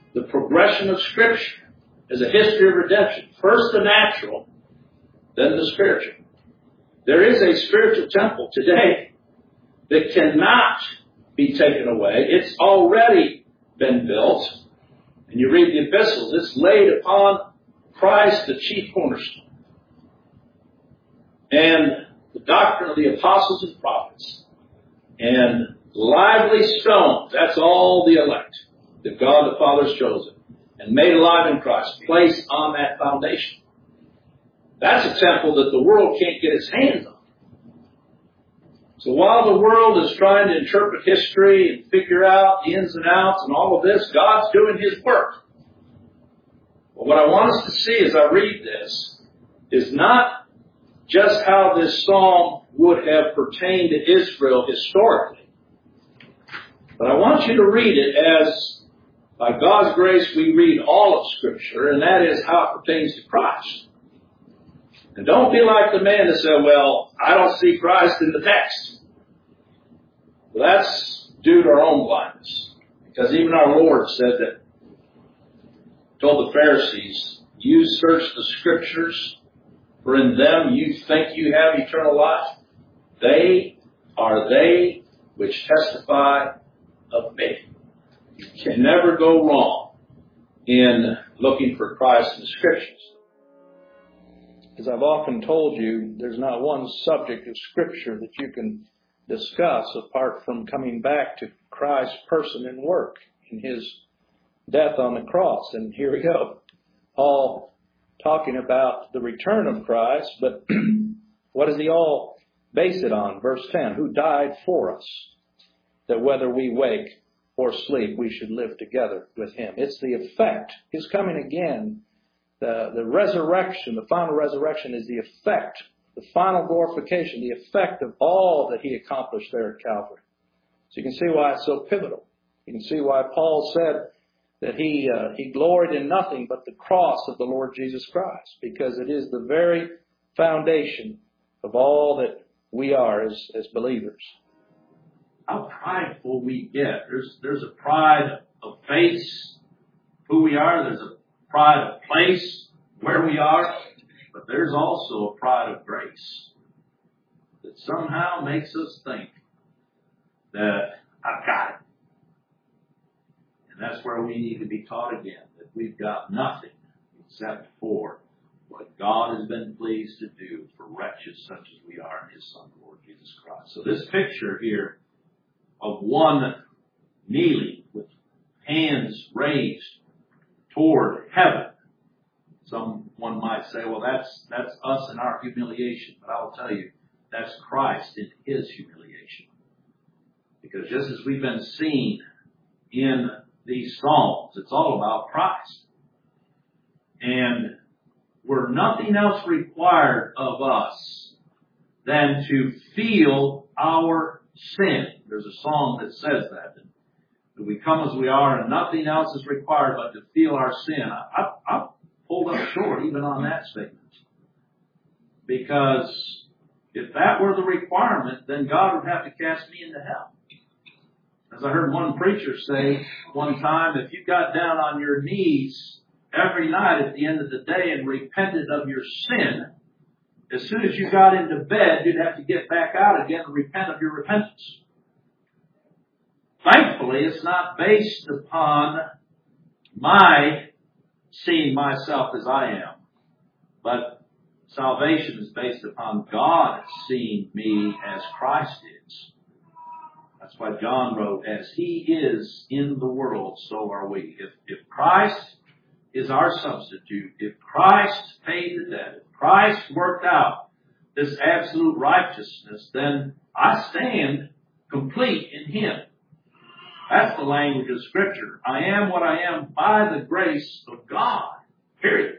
the progression of Scripture as a history of redemption. First the natural, then the spiritual. There is a spiritual temple today that cannot be taken away. It's already been built. And you read the epistles, it's laid upon Christ, the chief cornerstone. And the doctrine of the apostles and prophets. And lively stones, that's all the elect that God the Father has chosen and made alive in Christ, placed on that foundation. That's a temple that the world can't get its hands on. So while the world is trying to interpret history and figure out the ins and outs and all of this, God's doing His work. But what I want us to see as I read this is not just how this psalm would have pertained to Israel historically, but I want you to read it as, by God's grace, we read all of Scripture, and that is how it pertains to Christ. And don't be like the man that said, well, I don't see Christ in the text. Well, that's due to our own blindness. Because even our Lord said that, told the Pharisees, you search the Scriptures, for in them you think you have eternal life. They are they which testify of me. You can never go wrong in looking for Christ in the Scriptures. As I've often told you, there's not one subject of Scripture that you can discuss apart from coming back to Christ's person and work in His death on the cross. And here we go. Paul talking about the return of Christ, but what does he all base it on? Verse 10, who died for us, that whether we wake or sleep, we should live together with Him. It's the effect. His coming again. The resurrection, the final resurrection is the effect, the final glorification, the effect of all that He accomplished there at Calvary. So you can see why it's so pivotal. You can see why Paul said that he gloried in nothing but the cross of the Lord Jesus Christ, because it is the very foundation of all that we are as believers. How prideful we get. There's a pride of face, who we are. There's a pride of place, where we are, but there's also a pride of grace that somehow makes us think that I've got it. And that's where we need to be taught again, that we've got nothing except for what God has been pleased to do for wretches such as we are in His Son, the Lord Jesus Christ. So this picture here of one kneeling with hands raised toward heaven. Someone might say, well, that's us in our humiliation. But I'll tell you, that's Christ in His humiliation. Because just as we've been seeing in these Psalms, it's all about Christ. And we're nothing else required of us than to feel our sin. There's a song that says that we come as we are and nothing else is required but to feel our sin. I pulled up short even on that statement. Because if that were the requirement, then God would have to cast me into hell. As I heard one preacher say one time, if you got down on your knees every night at the end of the day and repented of your sin, as soon as you got into bed, you'd have to get back out again and repent of your repentance. Thankfully, it's not based upon my seeing myself as I am, but salvation is based upon God seeing me as Christ is. That's why John wrote, as He is in the world, so are we. If Christ is our substitute, if Christ paid the debt, if Christ worked out this absolute righteousness, then I stand complete in Him. That's the language of Scripture. I am what I am by the grace of God. Period.